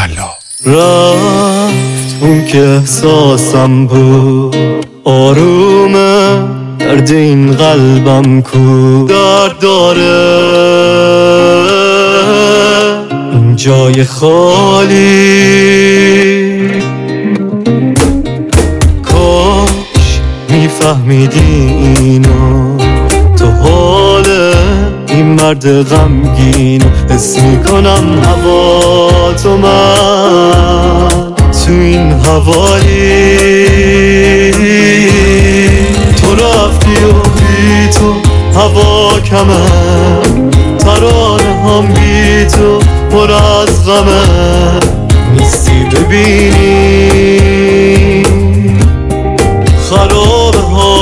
فلا. رفت اون که احساسم بود آرومه، درد این قلبم کو درد داره، این جای خالی. کاش میفهمیدی اینو، تو حال این مرد غمگین حس میکنم هوا تو من تو این حوالی. تو رفتی و بی تو هوا کمه، ترانه هم بی تو پر از غمه، نیستی ببینی خراب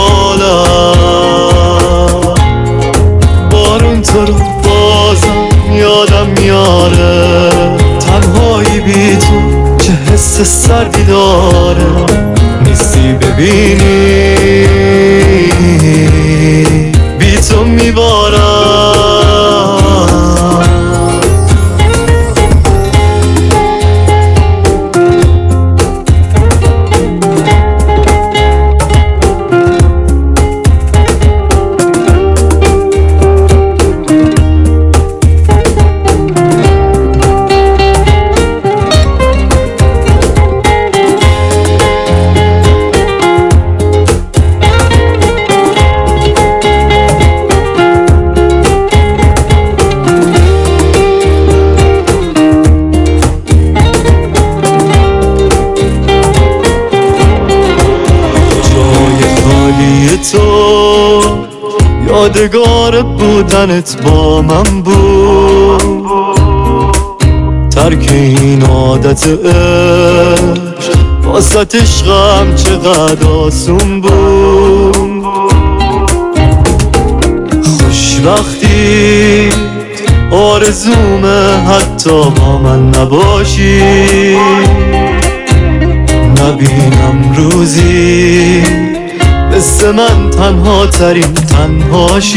حالم. بارون تو رو بازم یادم میاره، تنهایی بی تو چه حس سردی داره، نیستی ببینی بی تو میبارم. تو یادگار بودنت با من بود، ترک این عادت عشق واسط عشقم چقدر آسون بود. خوشبختی آرزومه حتی با من نباشی، نبینم روزی مثل من تنها ترین تنهاشی.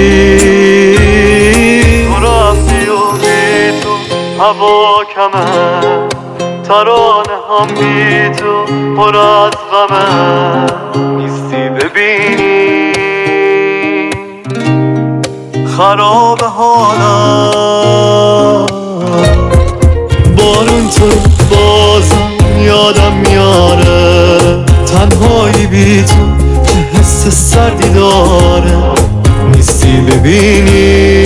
تو رفتی و بی تو هوا کمه، ترانه هم بی تو پر از غمه، نیستی ببینی خراب حالم. بارون تو بازم یادم میاره، تنهایی بی تو حس سردی داره، نیستی ببینی